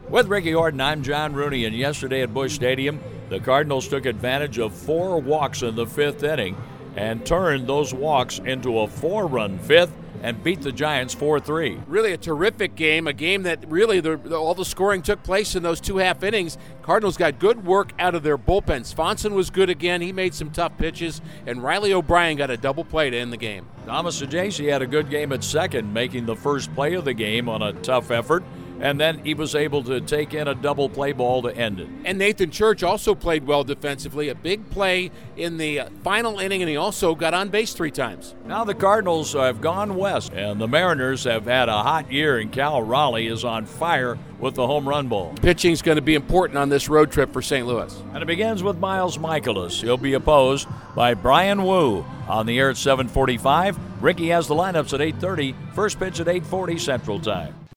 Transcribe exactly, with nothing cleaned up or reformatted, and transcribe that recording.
With Ricky Horton, I'm John Rooney, and yesterday at Busch Stadium, the Cardinals took advantage of four walks in the fifth inning and turned those walks into a four-run fifth and beat the Giants four three. Really a terrific game, a game that really the, the, all the scoring took place in those two half innings. Cardinals got good work out of their bullpen. Swanson was good again. He made some tough pitches, and Riley O'Brien got a double play to end the game. Thomas Ajayci had a good game at second, making the first play of the game on a tough effort, and then he was able to take in a double play ball to end it. And Nathan Church also played well defensively, a big play in the final inning, and he also got on base three times. Now the Cardinals have gone west, and the Mariners have had a hot year, and Cal Raleigh is on fire with the home run ball. Pitching's going to be important on this road trip for Saint Louis. And it begins with Miles Michaelis. He'll be opposed by Brian Wu. On the air at seven forty-five, Ricky has the lineups at eight thirty, first pitch at eight forty Central Time.